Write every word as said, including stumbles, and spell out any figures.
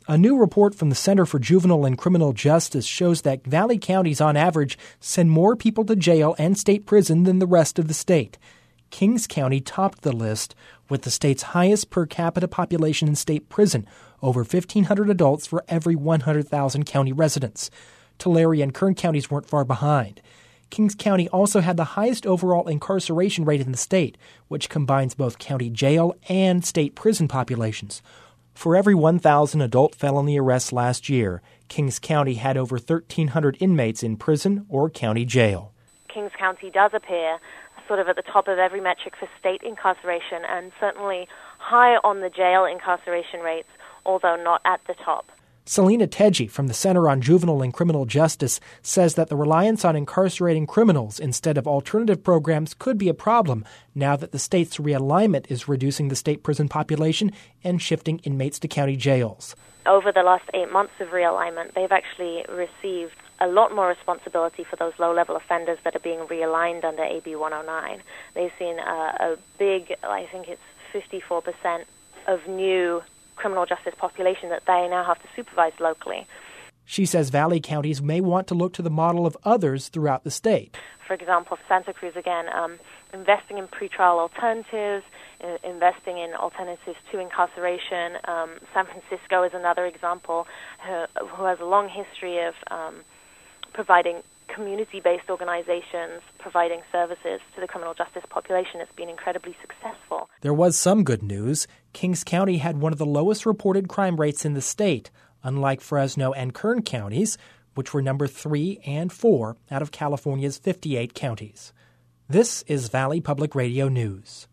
A new report from the Center for Juvenile and Criminal Justice shows that Valley counties on average send more people to jail and state prison than the rest of the state. Kings County topped the list with the state's highest per capita population in state prison, over fifteen hundred adults for every one hundred thousand county residents. Tulare and Kern counties weren't far behind. Kings County also had the highest overall incarceration rate in the state, which combines both county jail and state prison populations. For every one thousand adult felony arrests last year, Kings County had over thirteen hundred inmates in prison or county jail. Kings County does appear sort of at the top of every metric for state incarceration and certainly high on the jail incarceration rates, although not at the top. Selena Tedgy from the Center on Juvenile and Criminal Justice says that the reliance on incarcerating criminals instead of alternative programs could be a problem now that the state's realignment is reducing the state prison population and shifting inmates to county jails. Over the last eight months of realignment, they've actually received a lot more responsibility for those low-level offenders that are being realigned under A B one oh nine. They've seen a, a big, I think it's fifty-four percent of new criminal justice population that they now have to supervise locally. She says Valley counties may want to look to the model of others throughout the state. For example, Santa Cruz, again, um, investing in pretrial alternatives, uh, investing in alternatives to incarceration. Um, San Francisco is another example who, who has a long history of um, providing community-based organizations, providing services to the criminal justice population. It's been incredibly successful. There was some good news. Kings County had one of the lowest reported crime rates in the state, unlike Fresno and Kern counties, which were number three and four out of California's fifty-eight counties. This is Valley Public Radio News.